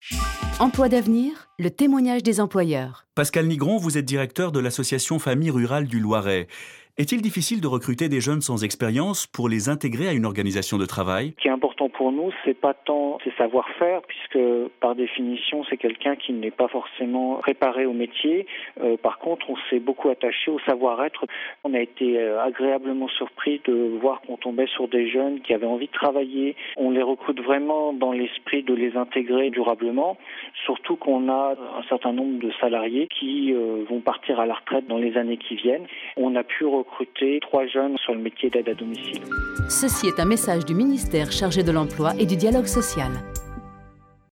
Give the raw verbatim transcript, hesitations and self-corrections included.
Emploi d'avenir, le témoignage des employeurs. Pascal Nigron, vous êtes directeur de l'association Famille Rurale du Loiret. Est-il difficile de recruter des jeunes sans expérience pour les intégrer à une organisation de travail ? Ce qui est important pour nous, c'est pas tant ses savoir-faire, puisque par définition, c'est quelqu'un qui n'est pas forcément préparé au métier. Euh, par contre, on s'est beaucoup attaché au savoir-être. On a été euh, agréablement surpris de voir qu'on tombait sur des jeunes qui avaient envie de travailler. On les recrute vraiment dans l'esprit de les intégrer durablement, surtout qu'on a un certain nombre de salariés qui euh, vont partir à la retraite dans les années qui viennent. On a pu recruter trois jeunes sur le métier d'aide à domicile. Ceci est un message du ministère chargé de l'emploi et du dialogue social.